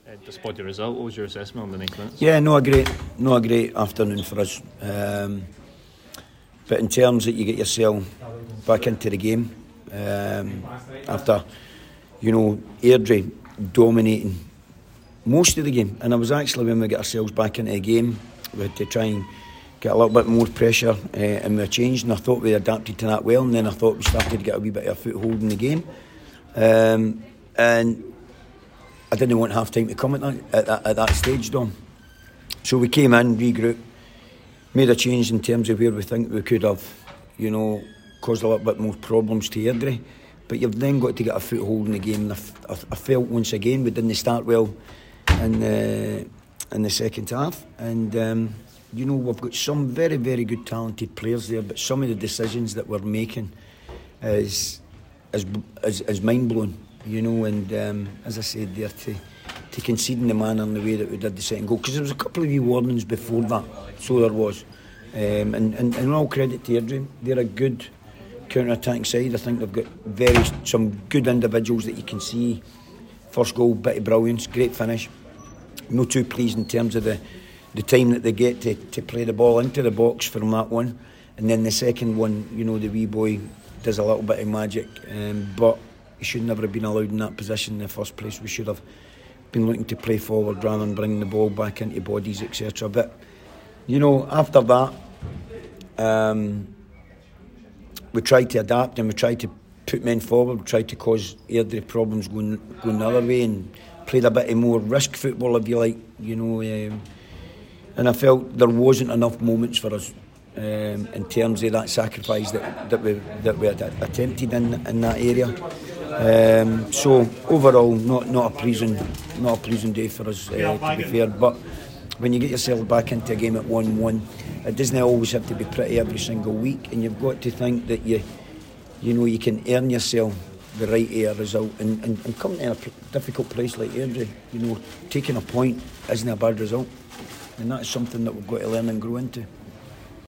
Despite the result, what was your assessment on the 90 minutes? Yeah, not a great afternoon for us. But in terms that you get yourself back into the game after, Airdrie dominating most of the game, and it was actually when we get ourselves back into the game, we had to try and get a little bit more pressure, and we changed, and I thought we adapted to that well, and then I thought we started to get a wee bit of a foothold in the game, and I didn't want half time to come at that stage, Dom. So we came in, regrouped, made a change in terms of where we think we could have, caused a little bit more problems to Airdrie. But you've then got to get a foothold in the game. And I felt once again we didn't start well in the second half. And we've got some very, very good talented players there, but some of the decisions that we're making is mind blowing. And as I said there, to concede in the manner and the way that we did the second goal, because there was a couple of wee warnings before that, so there was. And all credit to Airdrie, they're a good counter-attacking side. I think they've got some good individuals that you can see. First goal, bit of brilliance, great finish. No too pleased in terms of the time that they get to play the ball into the box from that one. And then the second one, the wee boy does a little bit of magic, but he should never have been allowed in that position in the first place. We should have been looking to play forward rather than bringing the ball back into bodies, etc. But after that, we tried to adapt and we tried to put men forward. We tried to cause Airdrie problems going the other way and played a bit of more risk football, if you like. And I felt there wasn't enough moments for us in terms of that sacrifice that we had attempted in that area. So overall, not a pleasing day for us, to be fair. But when you get yourself back into a game at 1-1, it doesn't always have to be pretty every single week, and you've got to think that you can earn yourself the right of a result, and coming to a difficult place like Airdrie, taking a point isn't a bad result, and that's something that we've got to learn and grow into.